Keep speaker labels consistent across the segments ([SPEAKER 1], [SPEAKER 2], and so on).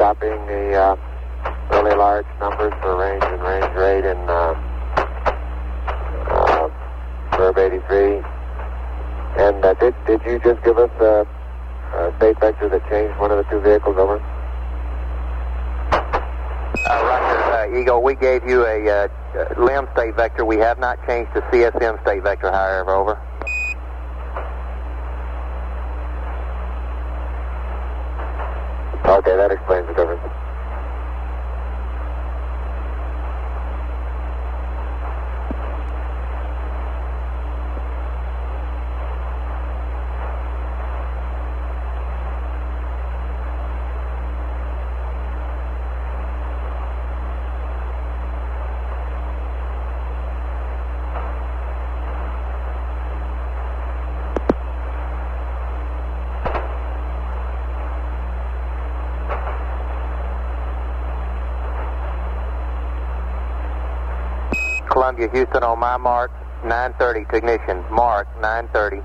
[SPEAKER 1] copying the really large numbers for range and range rate in Verb 83. And did you just give us a state vector that changed one of the two vehicles over?
[SPEAKER 2] Roger, Eagle, we gave you a LIM state vector. We have not changed the CSM state vector, however, over.
[SPEAKER 1] Okay, that explains the difference.
[SPEAKER 2] Columbia, Houston on my mark, 930 to ignition. Mark, 930.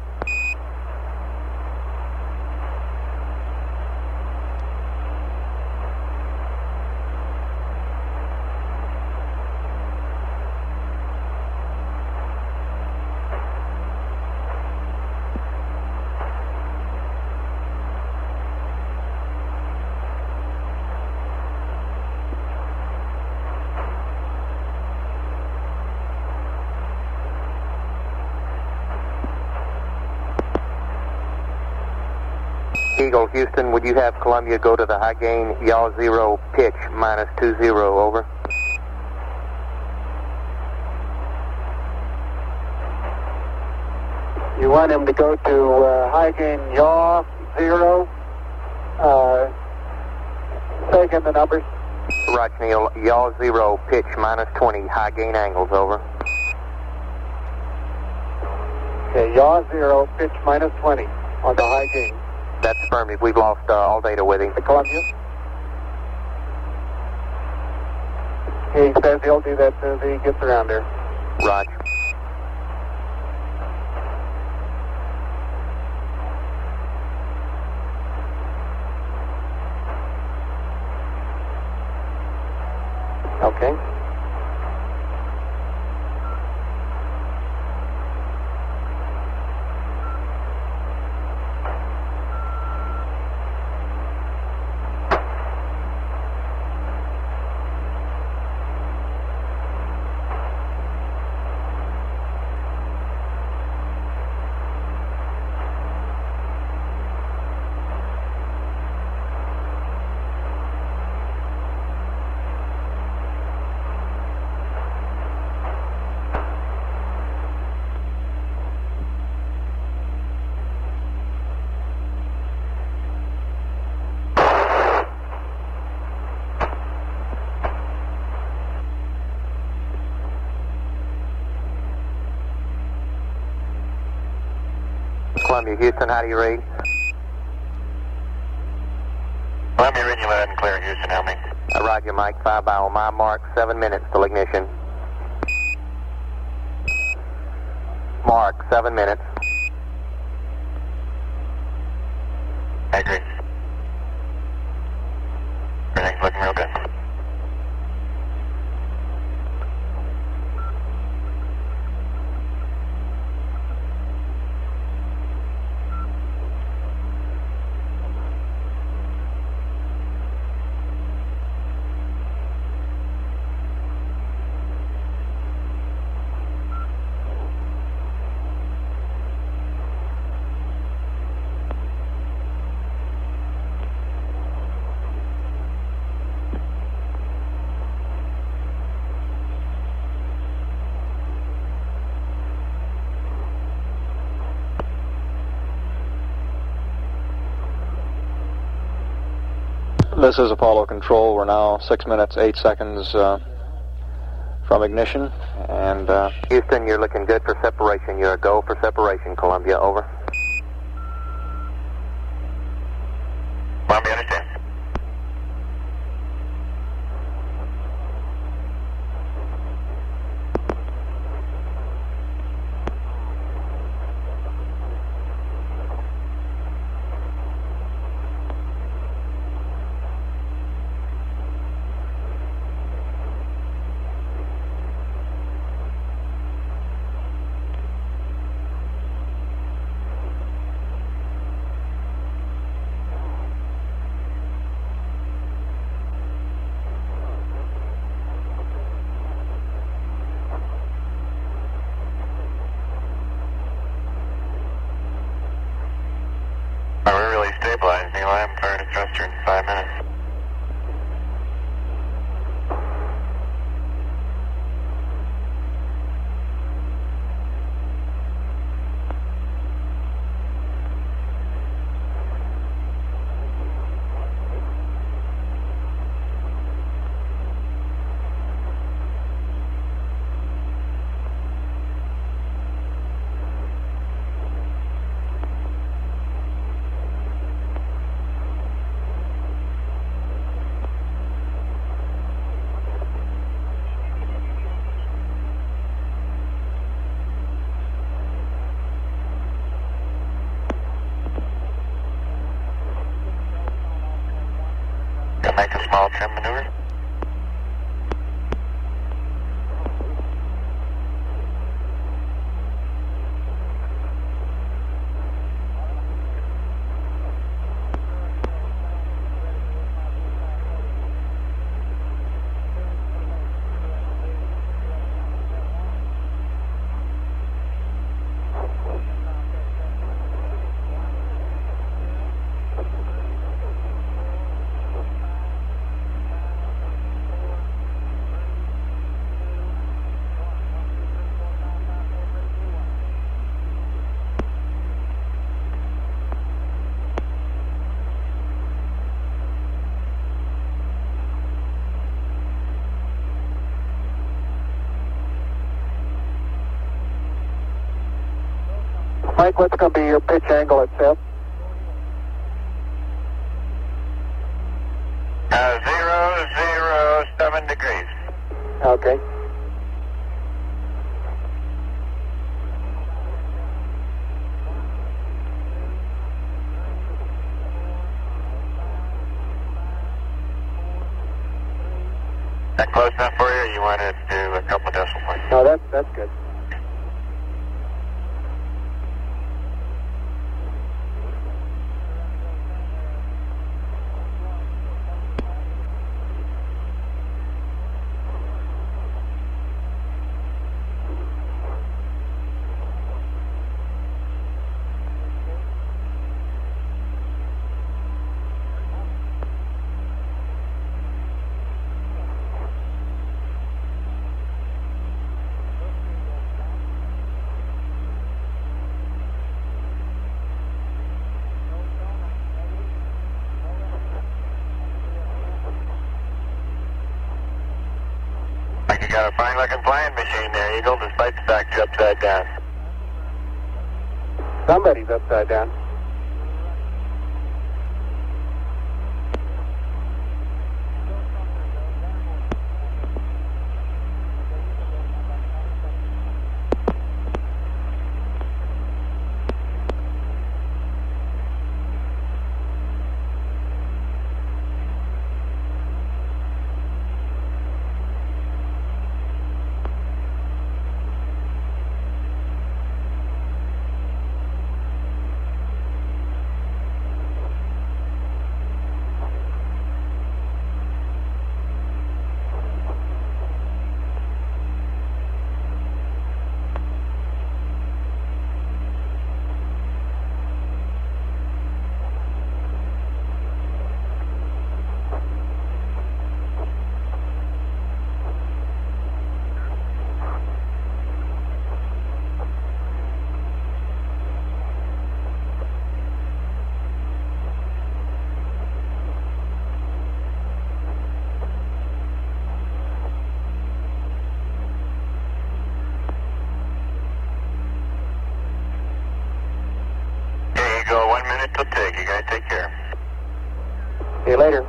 [SPEAKER 2] Eagle, Houston, would you have Columbia go to the high gain yaw 0 pitch minus 20, over?
[SPEAKER 1] You want him to go to high gain yaw 0, second the numbers.
[SPEAKER 2] Roger, Neil, yaw 0 pitch minus 20, high gain angles, over.
[SPEAKER 1] Okay, yaw 0, pitch minus 20 on the high gain.
[SPEAKER 2] That's affirmative. We've lost all data with him.
[SPEAKER 1] Columbia. He says he'll do that as he gets around there.
[SPEAKER 2] Roger.
[SPEAKER 1] Okay.
[SPEAKER 2] Columbia, Houston, how do you read?
[SPEAKER 3] Columbia, reading you loud and clear, Houston, help me.
[SPEAKER 2] Roger, Mike, 5 by on my mark, 7 minutes till ignition. Mark, 7 minutes.
[SPEAKER 3] I agree. Everything's looking real good.
[SPEAKER 4] This is Apollo Control. We're now 6 minutes, 8 seconds from ignition. And
[SPEAKER 2] Houston, you're looking good for separation. You're a go for separation, Columbia, over.
[SPEAKER 3] Columbia, understand. thruster in 5 minutes. Make a small trim maneuver.
[SPEAKER 1] Mike, what's going to be your pitch angle at SIP?
[SPEAKER 3] 007 degrees.
[SPEAKER 1] Okay.
[SPEAKER 3] That close enough for you, or you want to do a couple of decimal points?
[SPEAKER 1] No, that's good.
[SPEAKER 3] You got a fine looking flying machine there, Eagle, despite the fact you're upside down.
[SPEAKER 1] Somebody's upside down.
[SPEAKER 3] Go 1 minute till take. You guys take care.
[SPEAKER 1] See you later.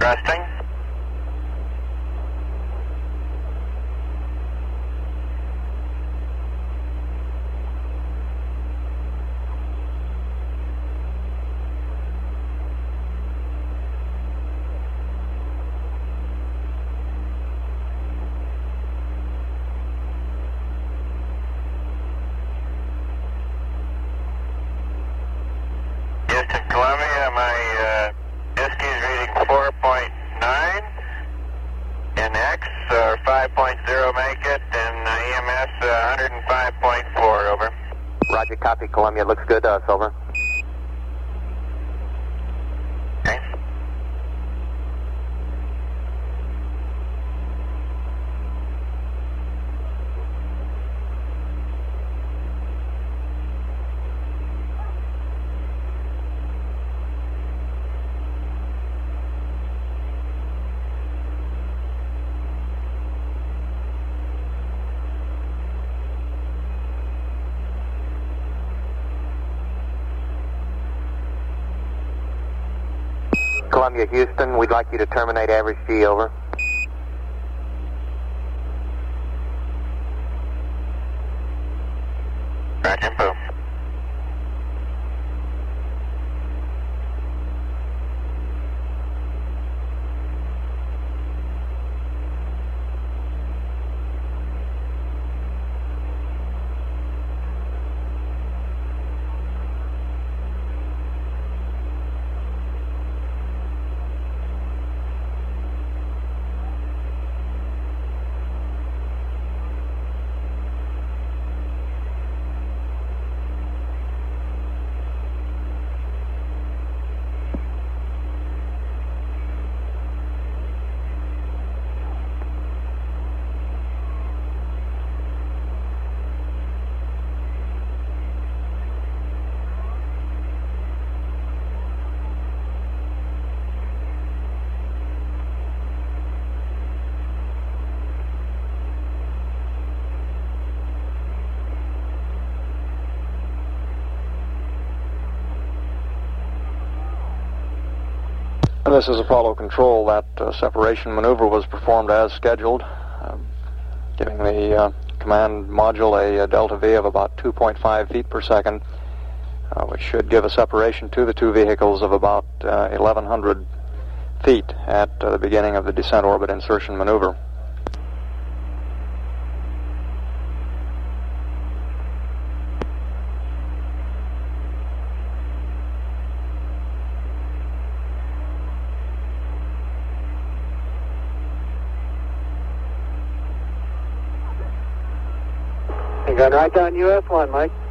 [SPEAKER 3] Resting. Houston, Columbia, my ISKI is reading 4.9 and X, or 5.0 make it, and EMS 105.4, over.
[SPEAKER 2] Roger, copy, Columbia. Looks good to us, over.
[SPEAKER 3] Okay.
[SPEAKER 2] Columbia, Houston, we'd like you to terminate average G, over.
[SPEAKER 3] Roger, boom.
[SPEAKER 4] This is Apollo Control. That separation maneuver was performed as scheduled, giving the command module a delta V of about 2.5 feet per second, which should give a separation to the two vehicles of about 1,100 feet at the beginning of the descent orbit insertion maneuver.
[SPEAKER 1] Going right down US1, Mike.